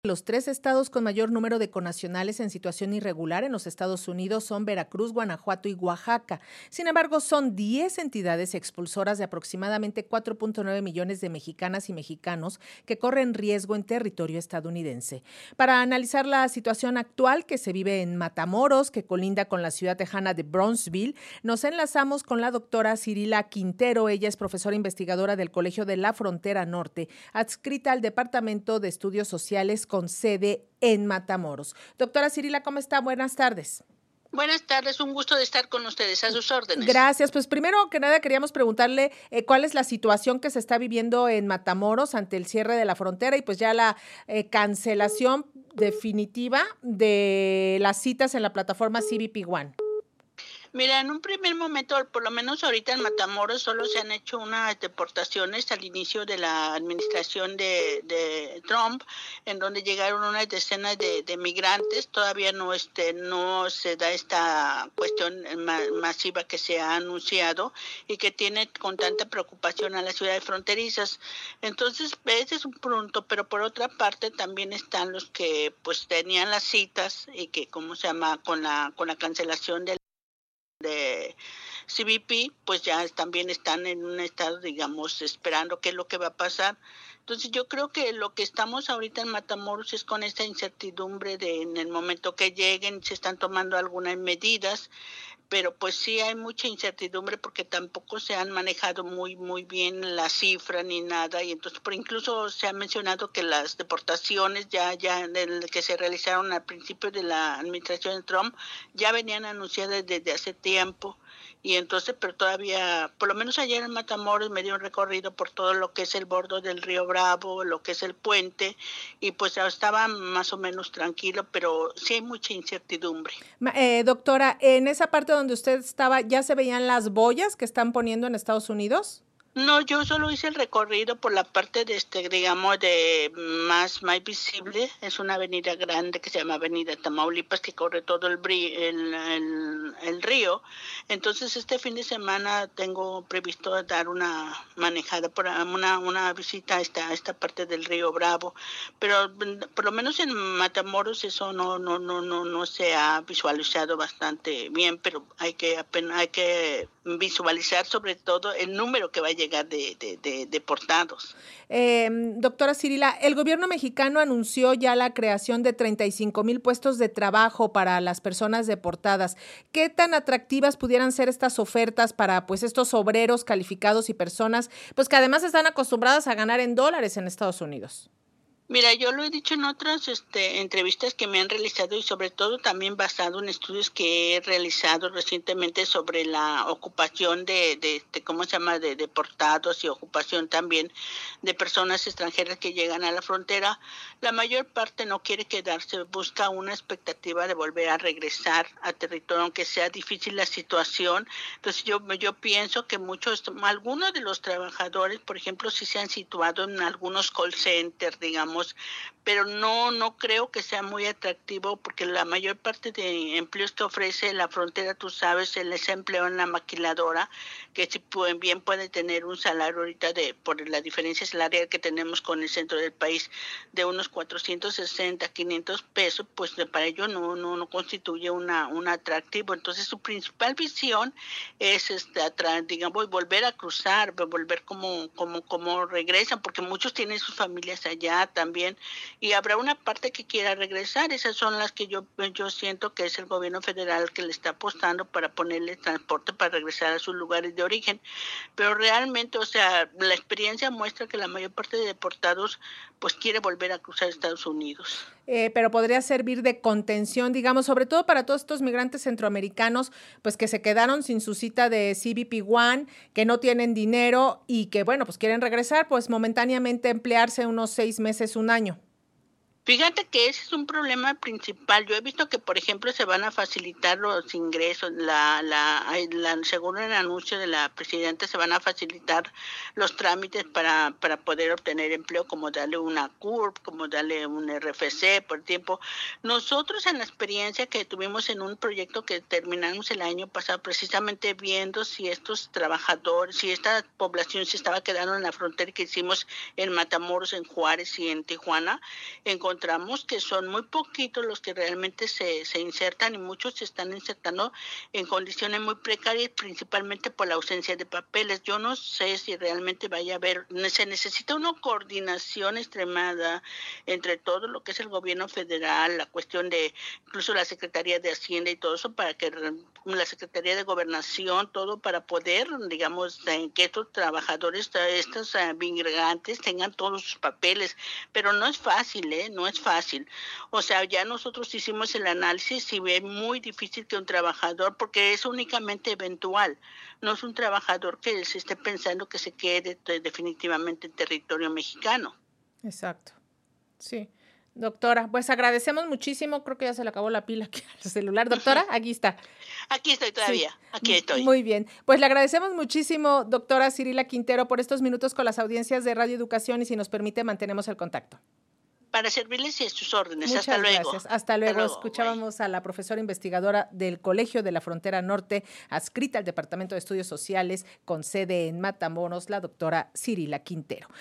Los tres estados con mayor número de connacionales en situación irregular en los Estados Unidos son Veracruz, Guanajuato y Oaxaca. Sin embargo, son 10 entidades expulsoras de aproximadamente 4.9 millones de mexicanas y mexicanos que corren riesgo en territorio estadounidense. Para analizar la situación actual que se vive en Matamoros, que colinda con la ciudad tejana de Brownsville, nos enlazamos con la doctora Cirila Quintero. Ella es profesora investigadora del Colegio de la Frontera Norte, adscrita al Departamento de Estudios Sociales con sede en Matamoros. Doctora Cirila, ¿cómo está? Buenas tardes. Buenas tardes, un gusto de estar con ustedes, a sus órdenes. Gracias. Pues primero que nada queríamos preguntarle cuál es la situación que se está viviendo en Matamoros ante el cierre de la frontera y pues ya la cancelación definitiva de las citas en la plataforma CBP One. Mira, en un primer momento, por lo menos ahorita en Matamoros, solo se han hecho unas deportaciones al inicio de la administración de Trump, en donde llegaron unas decenas de migrantes. Todavía no se da esta cuestión masiva que se ha anunciado y que tiene con tanta preocupación a las ciudades fronterizas. Entonces, ese es un punto, pero por otra parte también están los que pues tenían las citas y que, ¿cómo se llama?, con la cancelación de CBP, pues ya también están en un estado, digamos, esperando qué es lo que va a pasar. Entonces yo creo que lo que estamos ahorita en Matamoros es con esta incertidumbre de en el momento que lleguen, se están tomando algunas medidas, pero pues sí hay mucha incertidumbre porque tampoco se han manejado muy bien la cifra ni nada, y entonces por incluso se ha mencionado que las deportaciones que se realizaron al principio de la administración de Trump ya venían anunciadas desde hace tiempo, y entonces pero todavía, por lo menos ayer en Matamoros me dio un recorrido por todo lo que es el bordo del río Bravo, lo que es el puente, y pues estaba más o menos tranquilo, pero sí hay mucha incertidumbre. Doctora, en esa parte donde usted estaba, ¿ya se veían las boyas que están poniendo en Estados Unidos? No, yo solo hice el recorrido por la parte de digamos, de más visible. Es una avenida grande que se llama Avenida Tamaulipas, que corre todo el río. Entonces, este fin de semana tengo previsto dar una manejada, una visita a esta parte del río Bravo. Pero por lo menos en Matamoros eso no se ha visualizado bastante bien, pero hay que visualizar sobre todo el número que va a llegar de deportados. Doctora Cirila, el gobierno mexicano anunció ya la creación de 35,000 puestos de trabajo para las personas deportadas. ¿Qué tan atractivas pudieran ser estas ofertas para pues estos obreros calificados y personas pues que además están acostumbradas a ganar en dólares en Estados Unidos? Mira, yo lo he dicho en otras entrevistas que me han realizado, y sobre todo también basado en estudios que he realizado recientemente sobre la ocupación ¿cómo se llama?, de deportados, y ocupación también de personas extranjeras que llegan a la frontera. La mayor parte no quiere quedarse, busca una expectativa de volver a regresar a territorio, aunque sea difícil la situación. Entonces yo pienso que algunos de los trabajadores, por ejemplo, sí se han situado en algunos call centers, digamos, pero no creo que sea muy atractivo, porque la mayor parte de empleos que ofrece la frontera, tú sabes, el desempleo en la maquiladora, que si bien puede tener un salario ahorita por la diferencia salarial que tenemos con el centro del país de unos 460, 500 pesos, pues para ello no constituye un atractivo. Entonces su principal visión es digamos, volver a cruzar, volver como regresan, porque muchos tienen sus familias allá también, y habrá una parte que quiera regresar. Esas son las que yo siento que es el gobierno federal que le está apostando para ponerle transporte para regresar a sus lugares de origen. Pero realmente, o sea, la experiencia muestra que la mayor parte de deportados pues quiere volver a cruzar Estados Unidos. Pero podría servir de contención, digamos, sobre todo para todos estos migrantes centroamericanos, pues que se quedaron sin su cita de CBP One, que no tienen dinero y que, bueno, pues quieren regresar, pues momentáneamente emplearse unos 6 meses, un año. Fíjate que ese es un problema principal. Yo he visto que, por ejemplo, se van a facilitar los ingresos. Según el anuncio de la presidenta, se van a facilitar los trámites para poder obtener empleo, como darle una CURP, como darle un RFC por tiempo. Nosotros, en la experiencia que tuvimos en un proyecto que terminamos el año pasado, precisamente viendo si estos trabajadores, si esta población se estaba quedando en la frontera, que hicimos en Matamoros, en Juárez y en Tijuana, encontramos encontramos que son muy poquitos los que realmente se insertan y muchos se están insertando en condiciones muy precarias, principalmente por la ausencia de papeles. Yo no sé si realmente vaya a haber, se necesita una coordinación extremada entre todo lo que es el gobierno federal, la cuestión de incluso la Secretaría de Hacienda y todo eso, para que la Secretaría de Gobernación, todo para poder, digamos, que estos trabajadores, estos migrantes tengan todos sus papeles, pero no es fácil, no es fácil. O sea, ya nosotros hicimos el análisis y es muy difícil que un trabajador, porque es únicamente eventual, no es un trabajador que se esté pensando que se quede definitivamente en territorio mexicano. Exacto, sí. Doctora, pues agradecemos muchísimo, creo que ya se le acabó la pila aquí al celular. Doctora, aquí está. Aquí estoy todavía, sí. Aquí estoy. Muy bien, pues le agradecemos muchísimo, doctora Cirila Quintero, por estos minutos con las audiencias de Radio Educación y si nos permite mantenemos el contacto. Para servirles y a sus órdenes. Muchas Hasta luego. Gracias. Hasta luego. Escuchábamos bye. A la profesora investigadora del Colegio de la Frontera Norte, adscrita al Departamento de Estudios Sociales, con sede en Matamoros, la doctora Cirila Quintero.